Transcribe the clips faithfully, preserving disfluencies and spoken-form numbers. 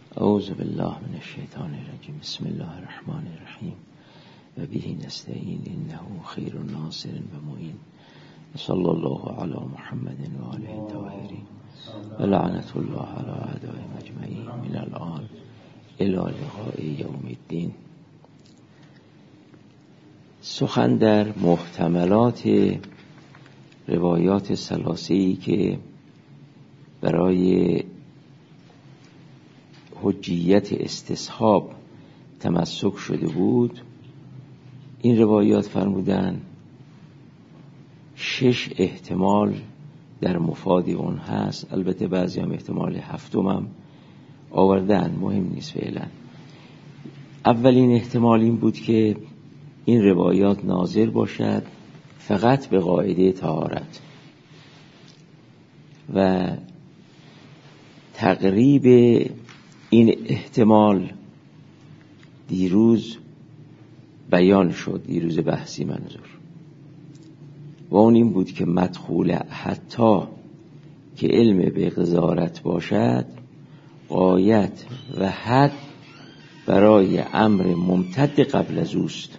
اعوذ بالله من الشیطان الرجیم. بسم الله الرحمن الرحیم و به نستعین انه خیر ناصر و معین. صلی الله علی محمد و آله الطاهرین و لعنت الله علی اعدائهم اجمعین من الان الی لقاء یوم الدین. سخن در محتملات روایات ثلاثه‌ای که برای حجیت استصحاب تمسک شده بود. این روایات فرمودن شش احتمال در مفاد اون هست، البته بعضی هم احتمال هفتم هم آوردن، مهم نیست فعلا. اولین احتمال این بود که این روایات ناظر باشد فقط به قاعده طهارت و تقریب این احتمال دیروز بیان شد، دیروز بحثی منظور، و اون این بود که مدخول حتی که علم به غزارت باشد غایت و حد برای امر ممتد قبل از اوست.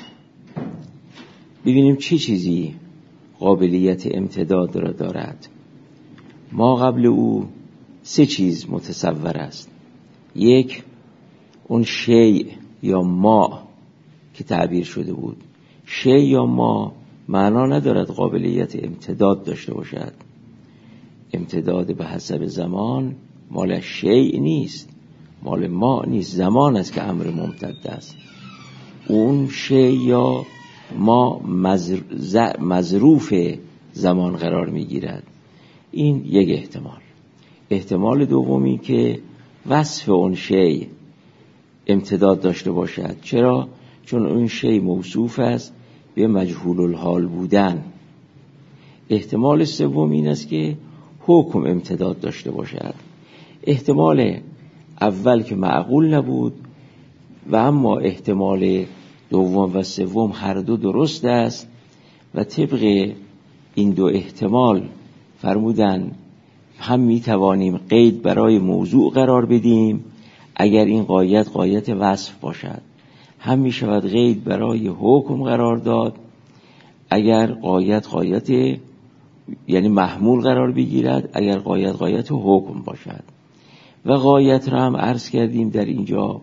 ببینیم چه چیزی قابلیت امتداد را دارد. ما قبل او سه چیز متصور است. یک، اون شیء یا ما که تعبیر شده بود. شیء یا ما معنا ندارد قابلیت امتداد داشته باشد. امتداد به حسب زمان مال شیء نیست، مال ما نیست، زمان است که امر ممتد است. اون شیء یا ما مظروف زمان قرار می گیرد. این یک احتمال. احتمال دومی که وصف اون شیء امتداد داشته باشد. چرا؟ چون اون شیء موصوف است به مجهول الحال بودن. احتمال سوم این است که حکم امتداد داشته باشد. احتمال اول که معقول نبود و اما احتمال دوم و سوم هر دو درست است و طبق این دو احتمال فرمودن هم می توانیم قید برای موضوع قرار بدیم اگر این قایت قایت وصف باشد، هم می شود قید برای حکم قرار داد اگر قایت قایت یعنی محمول قرار بگیرد اگر قایت قایت حکم باشد. و قایت را هم عرض کردیم در اینجا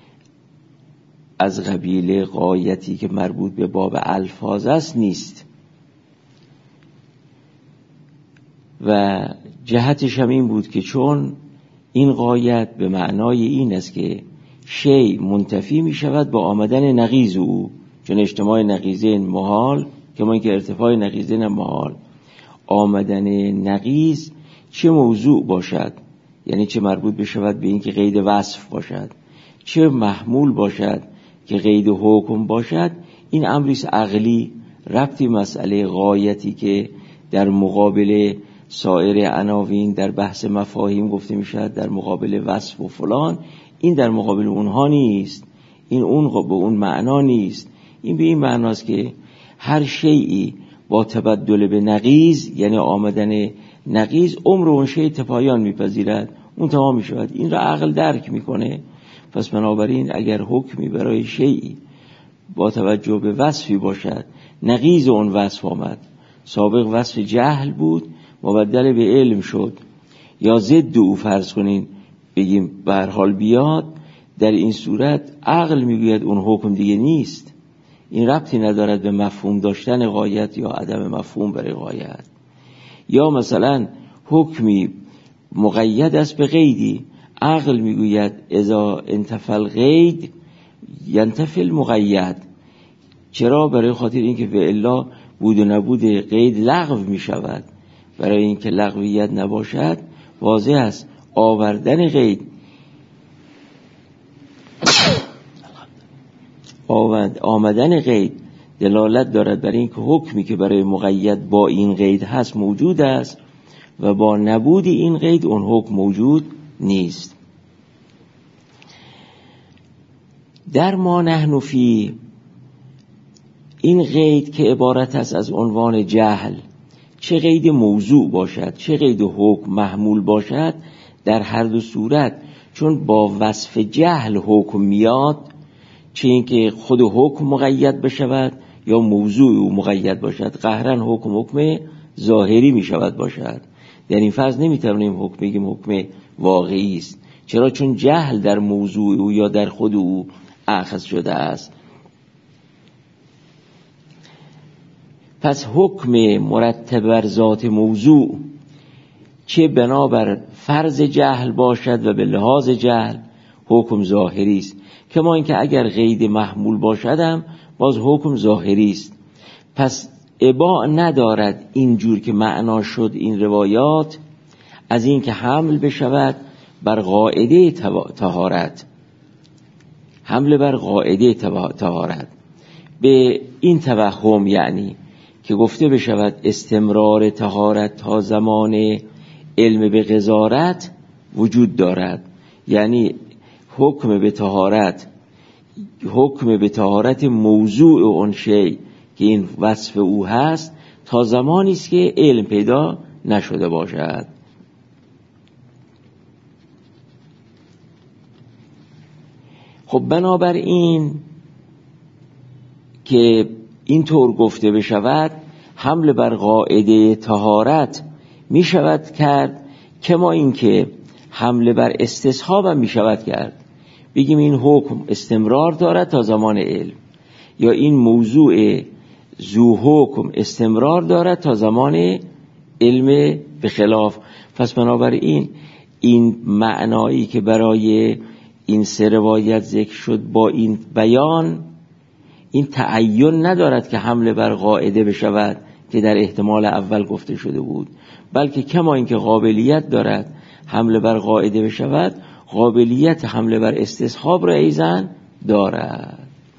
از قبیل قایتی که مربوط به باب الفاظ است نیست و جهتش هم این بود که چون این قایت به معنای این است که شیء منتفی می شود با آمدن نقیض او، چون اجتماع نقیضین محال که ما که ارتفاع نقیضین محال. آمدن نقیض چه موضوع باشد، یعنی چه مربوط بشود به این که قید وصف باشد، چه محمول باشد که قید حکم باشد، این امریست عقلی، ربطی مسئله غایتی که در مقابل سایر عناوین در بحث مفاهیم گفته می شود در مقابل وصف و فلان، این در مقابل اونها نیست، این اون به اون معنا نیست. این به این معناست که هر شیئی با تبدل به نقیض یعنی آمدن نقیض عمر اون شیء تپایان میپذیرد، اون تمام می شود. این را عقل درک میکنه. پس بنابراین اگر حکمی برای شیئی با توجه به وصفی باشد نقیض اون وصف آمد، سابق وصف جهل بود مبدل به علم شد یا ضد او فرض کنین بگیم به هر حال بیاد، در این صورت عقل میگوید اون حکم دیگه نیست. این ربطی ندارد به مفهوم داشتن غایت یا عدم مفهوم برای غایت. یا مثلا حکمی مقید است به قیدی، عقل میگوید اذا انتفى القید ینتفی المقید. چرا؟ برای خاطر اینکه به الا بود و نبود قید لغو می شود. برای اینکه لغویت نباشد واضح است آوردن قید آمدن قید دلالت دارد برای اینکه حکمی که برای مقید با این قید هست موجود است و با نبود این قید اون حکم موجود نیست. در ما نحن فی این قید که عبارت است از عنوان جهل، چه قید موضوع باشد چه قید حکم محمول باشد، در هر دو صورت چون با وصف جهل حکم میاد، چه اینکه خود حکم مقید بشود یا موضوع او مقید باشد، قهرن حکم حکم ظاهری می شود باشد. در این فرض نمیتونیم حکم بگیم حکم واقعی است. چرا؟ چون جهل در موضوع او یا در خود او اخذ شده است. پس حکم مرتب بر ذات موضوع چه بنابر فرض جهل باشد و به لحاظ جهل حکم ظاهری است، کما اینکه اگر قید محمول باشدم باز حکم ظاهری است. پس اباع ندارد اینجور که معنا شد این روایات از این که حمل بشود بر قاعده طهارت، حمل بر قاعده طهارت به این توهم، یعنی که گفته بشود استمرار طهارت تا زمان علم به قذارت وجود دارد، یعنی حکم به طهارت حکم به طهارت موضوع اون شی که این وصف او هست تا زمانی است که علم پیدا نشده باشد. خب بنابراین که اینطور گفته بشود حمل بر قاعده طهارت می شود کرد، کما اینکه حمله بر استصحاب هم می شود کرد. بگیم این حکم استمرار دارد تا زمان علم، یا این موضوع ذو حکم استمرار دارد تا زمان علم به خلاف. پس بنابراین این معنایی که برای این سه روایت ذکر شد با این بیان، این تعین ندارد که حمله بر قاعده بشود که در احتمال اول گفته شده بود، بلکه کما اینکه قابلیت دارد حمله بر قاعده بشود، قابلیت حمله بر استصحاب را ایضاً دارد.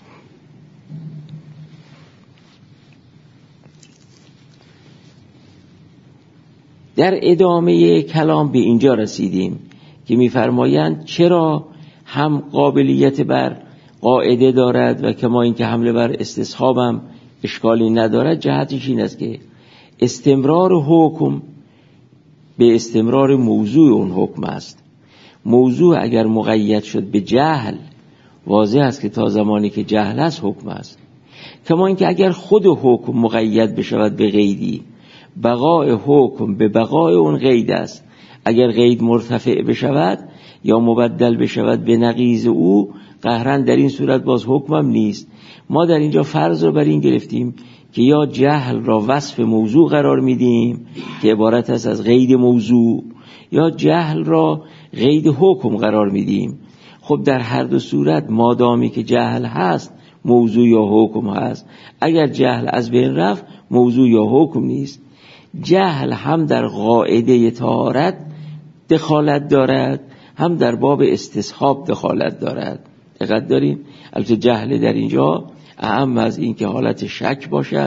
در ادامه کلام به اینجا رسیدیم که می‌فرمایند چرا هم قابلیت بر قاعده دارد و کما اینکه حمله بر استصحاب هم اشکالی ندارد. جهتش این است که استمرار حکم به استمرار موضوع اون حکم است. موضوع اگر مقید شد به جهل، واضح است که تا زمانی که جهل است حکم است. کما اینکه اگر خود حکم مقید بشود به قیدی، بقای حکم به بقای اون قید است. اگر قید مرتفع بشود یا مبدل بشود به نقیض او، قهرن در این صورت باز حکمم نیست. ما در اینجا فرض رو بر این گرفتیم که یا جهل را وصف موضوع قرار میدیم که عبارت است از قید موضوع، یا جهل را قید حکم قرار میدیم. خب در هر دو صورت مادامی که جهل هست موضوع یا حکم هست. اگر جهل از بین رفت موضوع یا حکم نیست. جهل هم در قاعده طهارت دخالت دارد، هم در باب استصحاب دخالت دارد. دقت داریم؟ البته جهل در اینجا اهم از این که حالت شک باشد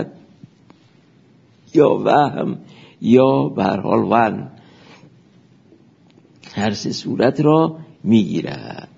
یا وهم یا به هر حال ون، هر سه صورت را میگیرد.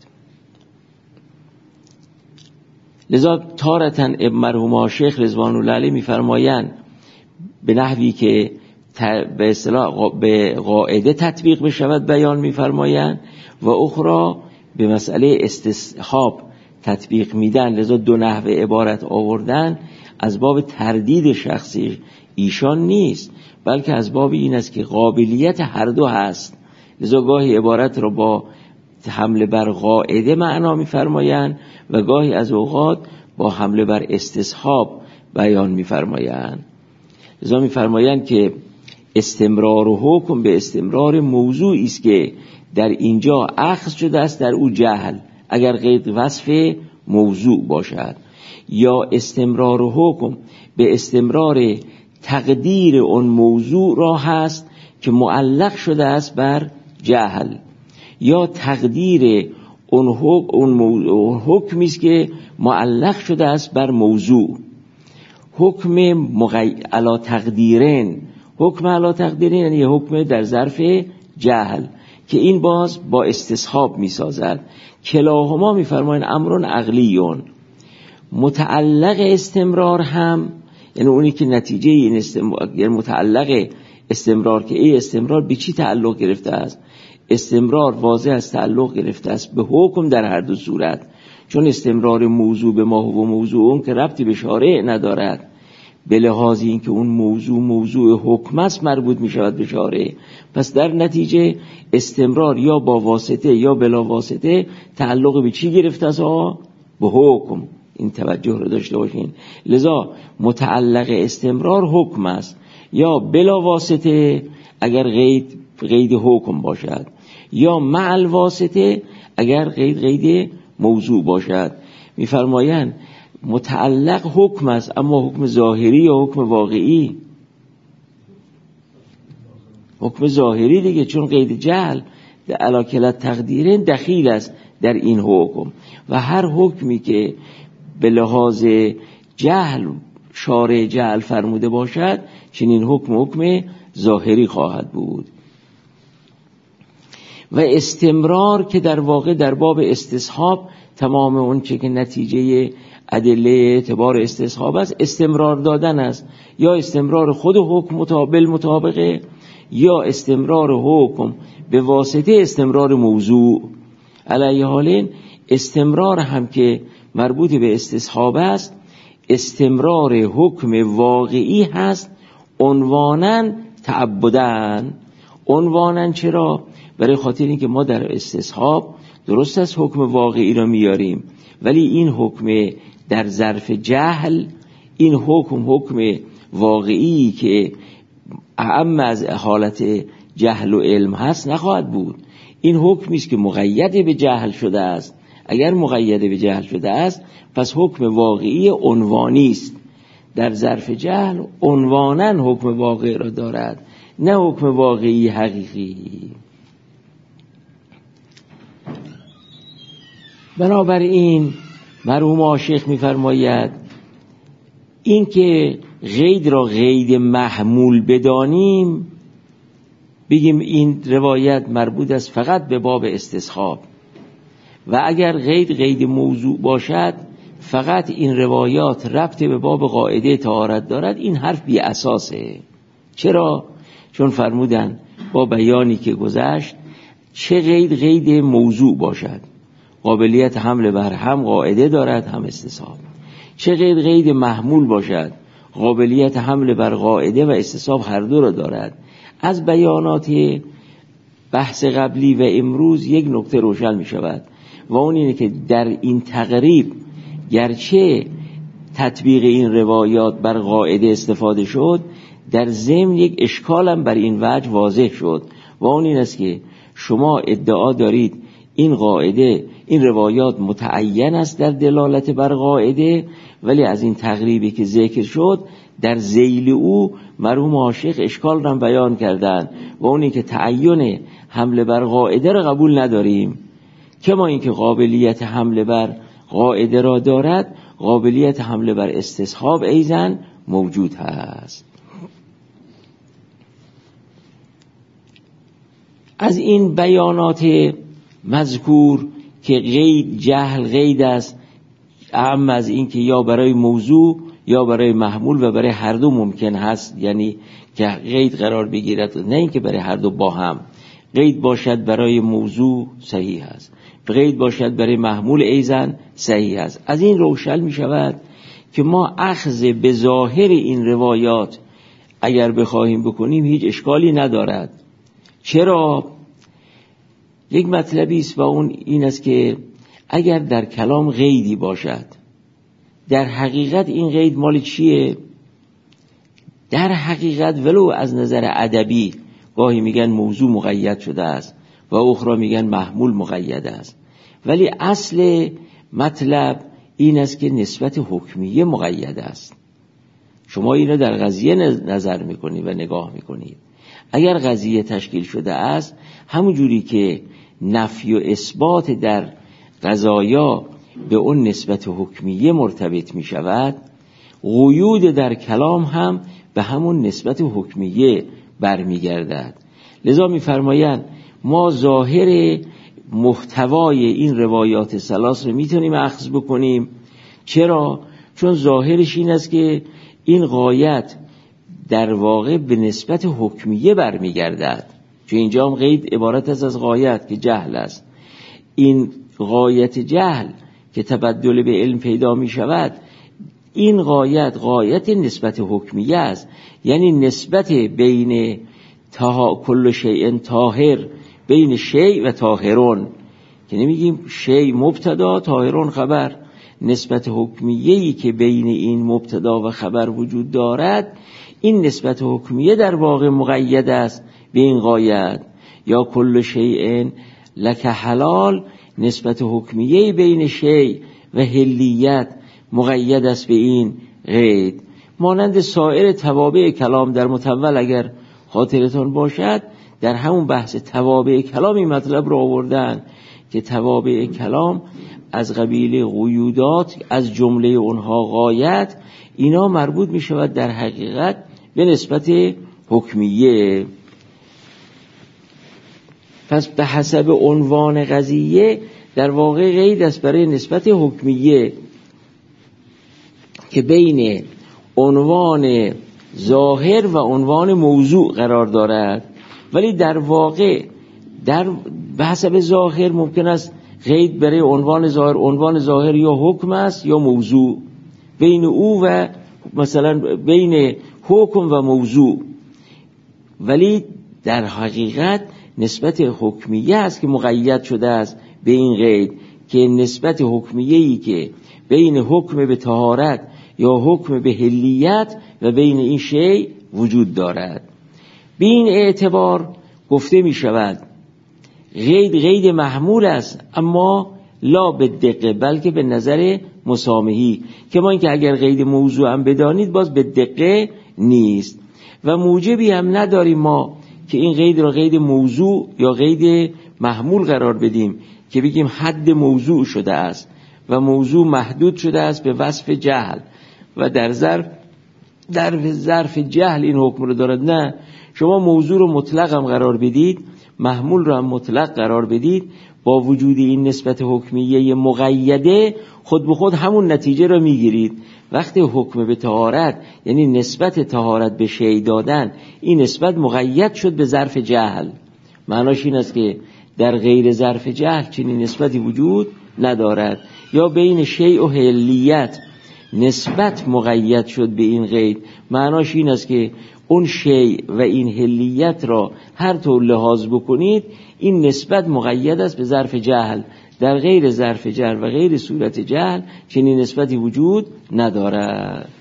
لذا تارتن ابن مرحوم شیخ رضوان الله علیه میفرمایند به نحوی که به اصطلاح به قاعده تطبیق بشود بیان میفرمایند و اخرى به مسئله استصحاب تطبیق میدن. لذا دو نحوه عبارت آوردن از باب تردید شخصی ایشان نیست، بلکه از باب این است که قابلیت هر دو هست. لذا گاهی عبارت را با حمله بر قاعده معنا میفرمایند و گاهی از اوقات با حمله بر استصحاب بیان میفرمایند. لذا میفرمایند که استمرار و حکم به استمرار موضوعی است که در اینجا اخذ شده است در او جهل، اگر قید وصف موضوع باشد، یا استمرار و حکم به استمرار تقدیر اون موضوع را هست که معلق شده است بر جهل، یا تقدیر اون حکم اون حکمی است که معلق شده است بر موضوع. حکم مغی... علا تقدیرین، حکم علا تقدیرین یعنی حکم در ظرف جهل که این باز با استصحاب می سازد. کلاهما می فرماین امرون عقلیون. متعلق استمرار هم یعنی اونی که نتیجه این استمرار، یعنی متعلق استمرار که ای استمرار به چی تعلق گرفته است؟ استمرار واضح از تعلق گرفته است به حکم در هر دو صورت، چون استمرار موضوع به ما و موضوع اون که ربطی به شارع ندارد، به لحاظ این که اون موضوع موضوع حکم است مربوط می شود به شارع. پس در نتیجه استمرار یا با واسطه یا بلا واسطه تعلق به چی گرفته است؟ به حکم. این توجه رو داشته باشین. لذا متعلق استمرار حکم است، یا بلا واسطه اگر قید قید حکم باشد، یا مع الواسطه اگر قید قید موضوع باشد. می‌فرمایند متعلق حکم است، اما حکم ظاهری یا حکم واقعی؟ حکم ظاهری دیگه، چون قید جهل علی کلا تقدیرین دخیل است در این حکم، و هر حکمی که به لحاظ جهل شارع جهل فرموده باشد چنین حکم حکم ظاهری خواهد بود. و استمرار که در واقع در باب استصحاب تمام اون چه که نتیجه ادله اعتبار استصحاب است استمرار دادن است، یا استمرار خود حکم مطابق مطابقه، یا استمرار حکم به واسطه استمرار موضوع. علیه حالین استمرار هم که مربوط به استصحاب است استمرار حکم واقعی هست، عنواناً تعبداً. عنواناً چرا؟ برای خاطر اینکه ما در استصحاب درست از حکم واقعی را میاریم، ولی این حکم در ظرف جهل، این حکم حکم واقعی که اعم از حالت جهل و علم هست نخواهد بود. این حکمی است که مقید به جهل شده است. اگر مقید به جهل شده است پس حکم واقعی عنوانی است. در ظرف جهل عنواناً حکم واقعی را دارد، نه حکم واقعی حقیقی. بنابراین مرحوم عاشق می‌فرماید این که قید را قید محمول بدانیم، بگیم این روایت مربوط است فقط به باب استصحاب، و اگر قید قید موضوع باشد فقط این روایات ربط به باب قاعده طهارت دارد، این حرف بی اساسه. چرا؟ چون فرمودن با بیانی که گذشت چه قید قید موضوع باشد قابلیت حمل بر هم قاعده دارد هم استصحاب، چه قید قید محمول باشد قابلیت حمل بر قاعده و استصحاب هر دو را دارد. از بیانات بحث قبلی و امروز یک نکته روشن می شود، و اون اینه که در این تقریب گرچه تطبیق این روایات بر قاعده استفاده شد، در ضمن یک اشکال هم بر این وجه واضح شد، و اون این است که شما ادعا دارید این قاعده این روایات متعین است در دلالت بر قاعده، ولی از این تقریبی که ذکر شد در ذیل او مرحوم عاشق اشکال را بیان کردن، و اونی که تعین حمله بر قاعده را قبول نداریم، که ما این که قابلیت حمله بر قاعده را دارد قابلیت حمله بر استصحاب ایضاً موجود هست. از این بیانات مذکور که قید جهل قید است، اهم از این که یا برای موضوع یا برای محمول و برای هر دو ممکن هست، یعنی که قید قرار بگیرد، نه این که برای هر دو با هم. قید باشد برای موضوع صحیح است، قید باشد برای محمول ایضاً صحیح است. از این روشن می شود که ما اخذ به ظاهر این روایات اگر بخواهیم بکنیم هیچ اشکالی ندارد. چرا؟ یک مطلبی است و اون این است که اگر در کلام قیدی باشد، در حقیقت این قید مال چیه؟ در حقیقت ولو از نظر ادبی گاهی میگن موضوع مقید شده است و اخرى میگن محمول مقید است، ولی اصل مطلب این است که نسبت حکمیه مقید است. شما این را در قضیه نظر میکنید و نگاه میکنید. اگر قضیه تشکیل شده است، همون جوری که نفی و اثبات در قضایا به اون نسبت حکمیه مرتبط می شود، قیود در کلام هم به همون نسبت حکمیه برمیگردد. لذا می فرمایند ما ظاهر محتوای این روایات ثلاث رو می تونیم اخذ بکنیم. چرا؟ چون ظاهرش این است که این غایت در واقع به نسبت حکمیه برمیگردد. چون اینجا هم قید عبارت است از غایت که جهل است. این غایت جهل که تبدل به علم پیدا می شود، این غایت غایت نسبت حکمیه است، یعنی نسبت بین تا کل شیء طاهر، بین شیء و طاهرون، که نمیگیم شیء مبتدا طاهرون خبر، نسبت حکمیه‌ای که بین این مبتدا و خبر وجود دارد، این نسبت حکمیه در واقع مقید است به این غایت. یا کل شیء لک حلال، نسبت حکمیه بین شیء و حلیت مقید است به این قید. مانند سایر توابع کلام در متول اگر خاطرتان باشد، در همون بحث توابع کلام این مطلب را آوردن که توابع کلام از قبیل قیودات، از جمله اونها غایت، اینا مربوط می شود در حقیقت به نسبت حکمیه. پس به حسب عنوان قضیه در واقع قید است برای نسبت حکمیه که بین عنوان ظاهر و عنوان موضوع قرار دارد، ولی در واقع در به حسب ظاهر ممکن است قید برای عنوان ظاهر، عنوان ظاهر یا حکم است یا موضوع، بین او و مثلا بین حکم و موضوع، ولی در حقیقت نسبت حکمیه است که مقید شده است به این قید، که نسبت حکمیه‌ای که بین حکم به طهارت یا حکم به حلیت و بین این شیء وجود دارد. به این اعتبار گفته می شود قید قید محمول است، اما لا به دقه، بلکه به نظر مسامحی، که ما اینکه اگر قید موضوع هم بدانید باز به دقه نیست و موجبی هم نداریم ما که این قید را قید موضوع یا قید محمول قرار بدیم که بگیم حد موضوع شده است و موضوع محدود شده است به وصف جهل و در ظرف در ظرف جهل این حکم رو دارد. نه، شما موضوع رو مطلق هم قرار بدید، محمول رو هم مطلق قرار بدید، با وجود این نسبت حکمیه مقیده خود به خود همون نتیجه رو میگیرید. وقتی حکم به طهارت یعنی نسبت طهارت به شیء دادن، این نسبت مقید شد به ظرف جهل، معناش این است که در غیر ظرف جهل چنین نسبتی وجود ندارد. یا بین شیء و حلیت نسبت مقید شد به این قید، معناش این است که اون شیء و این حلیت را هر طور لحاظ بکنید این نسبت مقید است به ظرف جهل. در غیر ظرف جهل و غیر صورت جهل چنین نسبتی وجود ندارد.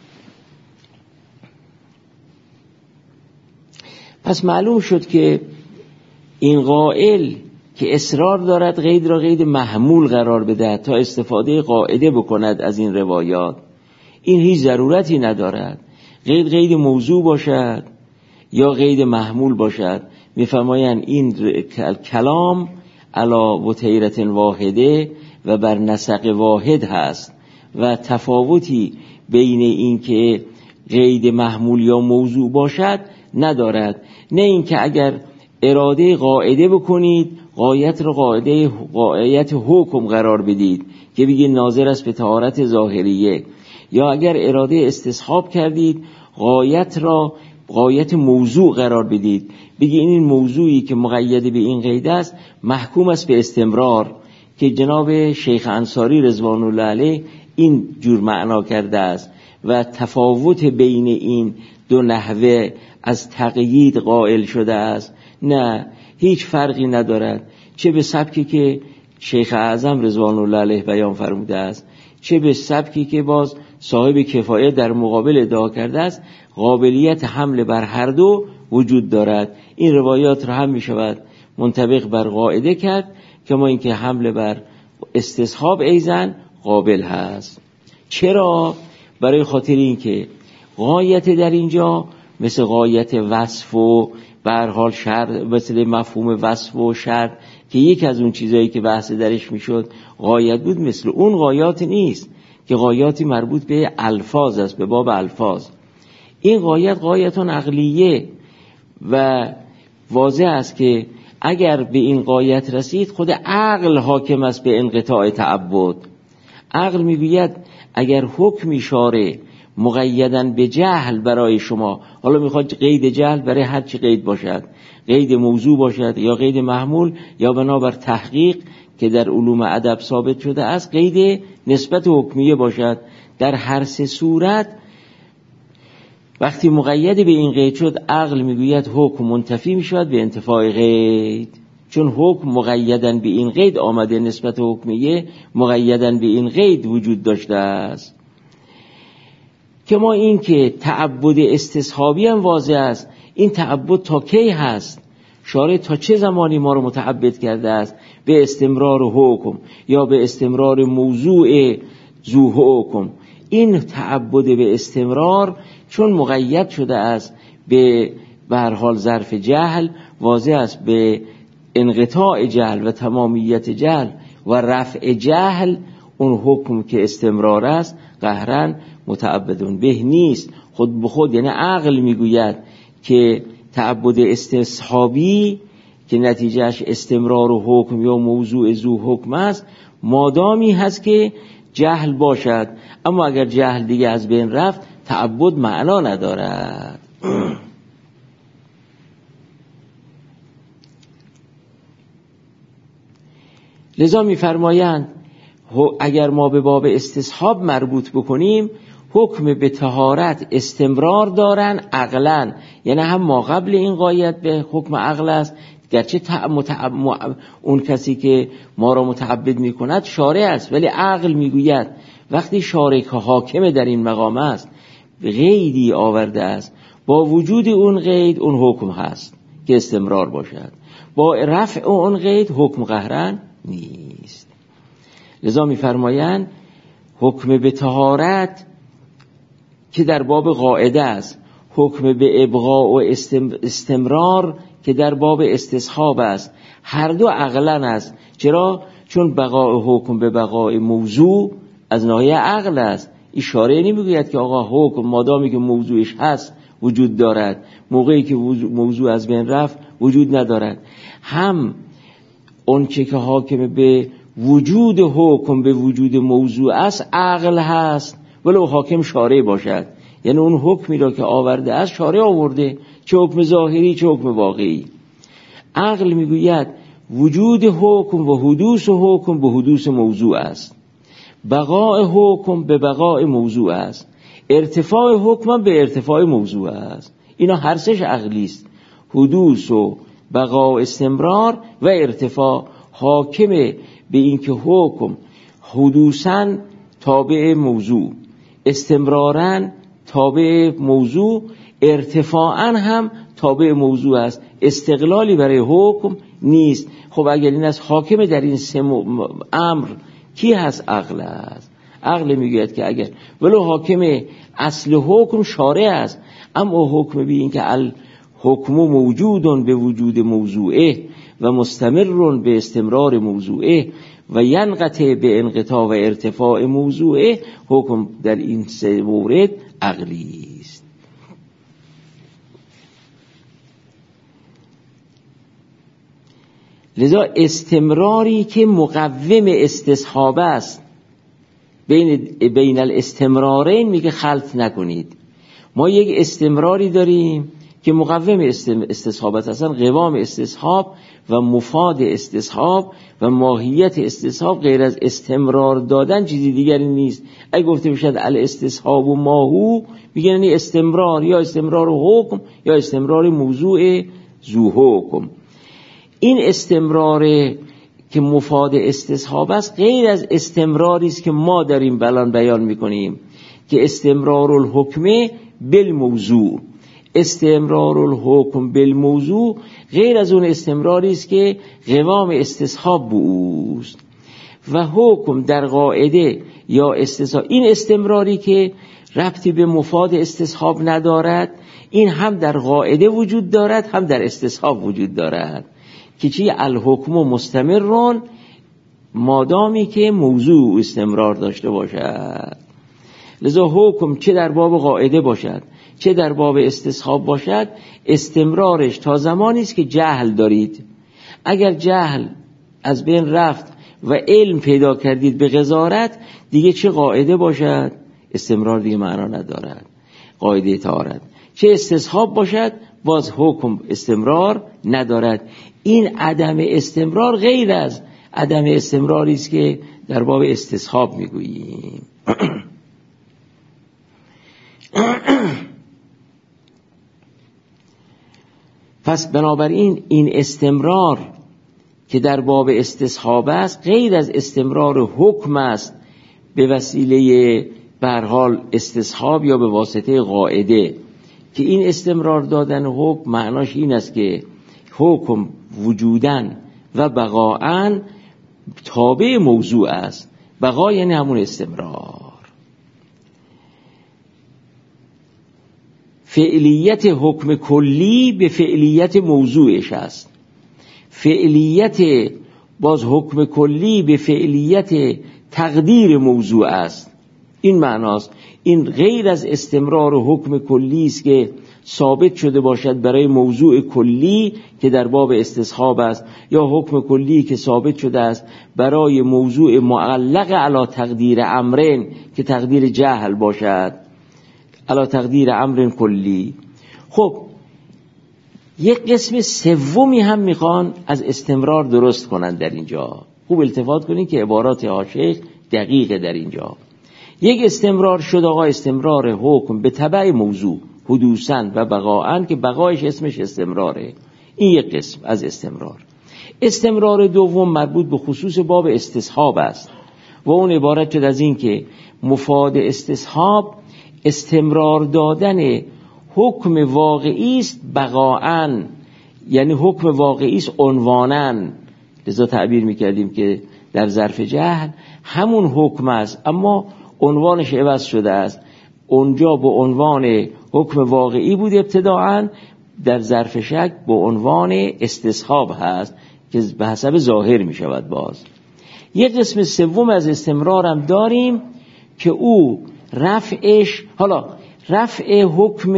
پس معلوم شد که این قائل که اصرار دارد قید را قید محمول قرار بده تا استفاده قاعده بکند از این روایات، این هیچ ضرورتی ندارد قید قید موضوع باشد یا قید محمول باشد. میفرمایند این کلام علا بطیرت واحده و بر نسق واحد هست و تفاوتی بین این که قید محمول یا موضوع باشد ندارد. نه اینکه اگر اراده قاعده بکنید غایت را قاعده غایت حکم قرار بدید که بگید ناظر است به طهارت ظاهریه، یا اگر اراده استصحاب کردید غایت را غایت موضوع قرار بدید بگید این موضوعی که مقید به این قید است محکوم است به استمرار، که جناب شیخ انصاری رضوان الله علیه این جور معنا کرده است و تفاوت بین این دو نحوه از تقیید قائل شده است. نه، هیچ فرقی ندارد، چه به سبکی که شیخ اعظم رضوان الله علیه بیان فرموده است، چه به سبکی که باز صاحب کفایه در مقابل ادعا کرده است، قابلیت حمل بر هر دو وجود دارد. این روایات را هم می شود منطبق بر قاعده کرد که ما اینکه حمل بر استصحاب ایزن قابل هست. چرا؟ برای خاطر اینکه غایت در اینجا مثل غایت وصف و به هر حال شرط، مثل مفهوم وصف و شرط که یکی از اون چیزایی که بحث درش میشد غایت بود، مثل اون غایات نیست که غایاتی مربوط به الفاظ است، به باب الفاظ. این غایت غایتون عقلیه و واضح است که اگر به این غایت رسید خود عقل حاکم است به انقطاع تعبد. عقل میگوید اگر حکمی شارع مقیدن به جهل برای شما، حالا میخواد قید جهل برای هر چی قید باشد، قید موضوع باشد یا قید محمول یا بنابر تحقیق که در علوم ادب ثابت شده است قید نسبت حکمیه باشد، در هر سه صورت وقتی مقید به این قید شد عقل میگوید حکم منتفی میشود به انتفاع قید، چون حکم مقیدن به این قید آمده، نسبت حکمیه مقیدن به این قید وجود داشته است. که ما این که تعبد استصحابی هم واضح است، این تعبد تا کی هست؟ شارع تا چه زمانی ما رو متعبد کرده است به استمرار حکم یا به استمرار موضوع ذو حکم؟ این تعبد به استمرار چون مقید شده است به به هر حال ظرف جهل، واضح است به انقطاع جهل و تمامیت جهل و رفع جهل، اون حکم که استمرار است قهرن متعبدون به نیست خود به خود. یعنی عقل میگوید که تعبد استصحابی که نتیجهش استمرار و حکم یا موضوع ذو حکم است مادامی هست که جهل باشد، اما اگر جهل دیگه از بین رفت تعبد معنا ندارد. لذا می‌فرمایند اگر ما به باب استصحاب مربوط بکنیم، حکم به طهارت استمرار دارن عقلاً، یعنی هم ما قبل این قایت به حکم عقل است، گرچه متعب... اون کسی که ما را متعبد می کند شارع است، ولی عقل می گوید وقتی شارع که حاکم در این مقام است قیدی آورده است، با وجود اون قید اون حکم هست که استمرار باشد، با رفع اون قید حکم قهرن نیست. لذا می فرمایند حکم به طهارت که در باب قاعده است، حکم به ابقاء و استمرار که در باب استصحاب است، هر دو عقلن است. چرا؟ چون بقاء حکم به بقاء موضوع از ناحیه عقل است. این شارع نمیگوید که آقا حکم مادامی که موضوعش هست وجود دارد، موقعی که موضوع از بین رفت وجود ندارد. هم اون چه که حاکم به وجود حکم به وجود موضوع است عقل هست، ولو حاکم شارع باشد، یعنی اون حکمی را که آورده است شارع آورده، چه حکم ظاهری چه حکم واقعی. عقل میگوید وجود حکم و حدوث حکم به حدوث موضوع است، بقاء حکم به بقاء موضوع است، ارتفاع حکم به ارتفاع موضوع است. اینا هر سهش عقلی است، حدوث و بقاء استمرار و ارتفاع. حاکم به این که حکم حدوثاً تابع موضوع، استمراراً تابع موضوع، ارتفاعاً هم تابع موضوع است، استقلالی برای حکم نیست. خب اگر این از حاکم در این سه امر کی هست؟ عقل است. عقل میگوید که اگر ولو حاکم اصل حکم شارع است، اما حکم به این که الحکم موجودون به وجود موضوعه و مستمرون به استمرار موضوعه و ینقطع به انقطاع و ارتفاع موضوعه، حکم در این سه مورد عقلی است. لذا استمراری که مقوم استصحاب است، بین بین الاستمرارین میگه خلط نکنید. ما یک استمراری داریم که مقوم استصحاب است، اصلا قوام استصحاب و مفاد استصحاب و ماهیت استصحاب غیر از استمرار دادن چیزی دیگری نیست. اگه گفته بشد الاستصحاب و ماهو، میگن یعنی استمرار، یا استمرار حکم یا استمرار موضوع ذو حکم. این استمرار که مفاد استصحاب است غیر از استمراری است که ما داریم بلان بیان میکنیم که استمرار الحکم بالموضوع. استمرار الحکم بالموضوع غیر از اون استمراری است که قوام استصحاب بوست و حکم در قاعده یا استصحاب. این استمراری که ربطی به مفاد استصحاب ندارد، این هم در قاعده وجود دارد هم در استصحاب وجود دارد که چی؟ الحکم مستمرون، مادامی که موضوع استمرار داشته باشد. لذا حکم چه در باب قاعده باشد چه در باب استصحاب باشد، استمرارش تا زمانی است که جهل دارید. اگر جهل از بین رفت و علم پیدا کردید به قضاوت، دیگه چه قاعده باشد استمرار دیگه معنا ندارد. قاعده طهارت چه استصحاب باشد باز حکم استمرار ندارد. این عدم استمرار غیر از عدم استمراری است که در باب استصحاب میگوییم. پس بنابراین این استمرار که در باب استصحاب است غیر از استمرار حکم است به وسیله به هر حال استصحاب یا به واسطه قاعده، که این استمرار دادن حکم معناش این است که حکم وجودن و بقاءن تابع موضوع است. بقا یعنی همون استمرار. فعلیت حکم کلی به فعلیت موضوعش است. فعلیت باز حکم کلی به فعلیت تقدیر موضوع است. این معناست. این غیر از استمرار حکم کلی است که ثابت شده باشد برای موضوع کلی که در باب استصحاب است، یا حکم کلی که ثابت شده است برای موضوع معلق علی تقدیر امرین که تقدیر جهل باشد، علی تقدیر امرین کلی. خب یک قسم سومی هم میخوان از استمرار درست کنن در اینجا. خوب التفات کنید که عبارات عاشق دقیقه در اینجا. یک استمرار شد آقا استمرار حکم به تبع موضوع حدوثاً و بقاءً که بقایش اسمش استمراره. این یک قسم از استمرار. استمرار دوم مربوط به خصوص باب استصحاب است و اون عبارت شد از این که مفاد استصحاب استمرار دادن حکم واقعی است بقاءً، یعنی حکم واقعی است عنواناً. لذا تعبیر میکردیم که در ظرف جهل همون حکم است اما عنوانش عوض شده است. اونجا به عنوان حکم واقعی بود ابتداعاً، در ظرف شک به عنوان استصحاب هست که به حسب ظاهر می شود. باز یک قسم سوم از استمرار هم داریم که او رفعش، حالا رفع حکم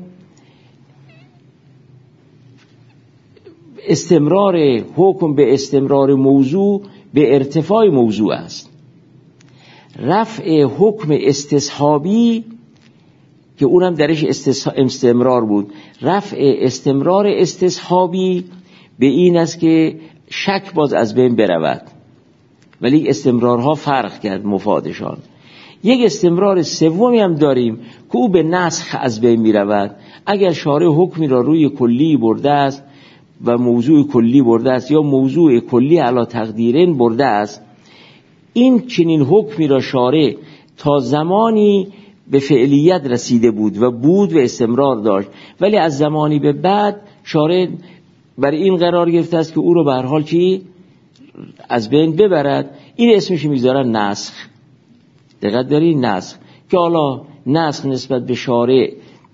استمرار حکم به استمرار موضوع به ارتفاع موضوع است. رفع حکم استصحابی که اونم درش استمرار بود، رفع استمرار استصحابی به این است که شک باز از بین برود، ولی استمرارها فرق کرد مفادشان. یک استمرار سومی هم داریم که او به نسخ از بین می رود. اگر شارع حکمی را روی کلی برده است و موضوع کلی برده است یا موضوع کلی علی تقدیرین برده است، این چنین حکمی را شارع تا زمانی به فعلیت رسیده بود و بود و استمرار داشت، ولی از زمانی به بعد شارع بر این قرار گرفته است که او رو به هر حال چی از بین ببرد. این اسمش میذارن نسخ. دقت دارید؟ نسخ. که حالا نسخ نسبت به شارع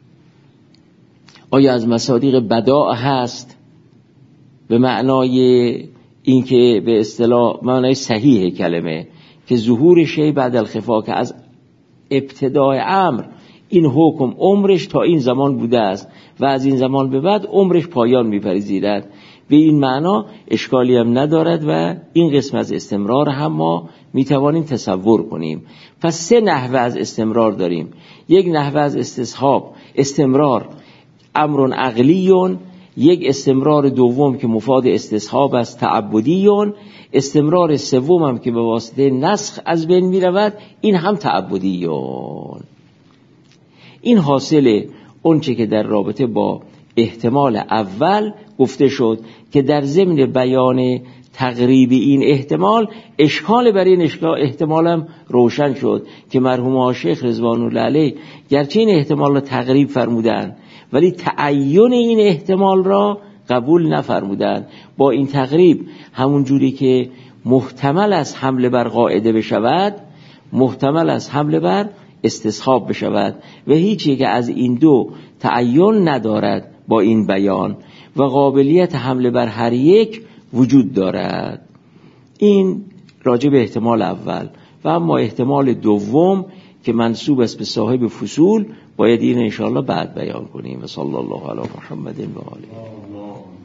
آیا از مصادیق بداع هست به معنای این که به اصطلاح معنای صحیح کلمه که ظهور شی بعد الخفا، که از ابتدای امر این حکم عمرش تا این زمان بوده است و از این زمان به بعد عمرش پایان می‌پذیرد، به این معنا اشکالی هم ندارد و این قسم از استمرار هم ما میتوانیم تصور کنیم. پس سه نحوه از استمرار داریم. یک نحوه از استصحاب استمرار امر عقلیون، یک استمرار دوم که مفاد استصحاب است تعبدیون، استمرار سوم هم که به واسطه نسخ از بین می رود، این هم تعبدیون. این حاصل اونچه که در رابطه با احتمال اول گفته شد که در ضمن بیان تقریب این احتمال اشکال بر این اشکال احتمالم روشن شد که مرحوم عاشق رضوان الله علیه گرچه این احتمال را تقریب فرمودند ولی تعین این احتمال را قبول نفرمودند. با این تقریب همون جوری که محتمل از حمله بر قاعده بشود محتمل از حمله بر استصحاب بشود و هیچی که از این دو تعین ندارد با این بیان و قابلیت حمله بر هر یک وجود دارد. این راجع به احتمال اول. و اما احتمال دوم که منسوب است به صاحب فصول باید این انشاءالله بعد بیان کنیم. و صلی الله علی محمد و آله.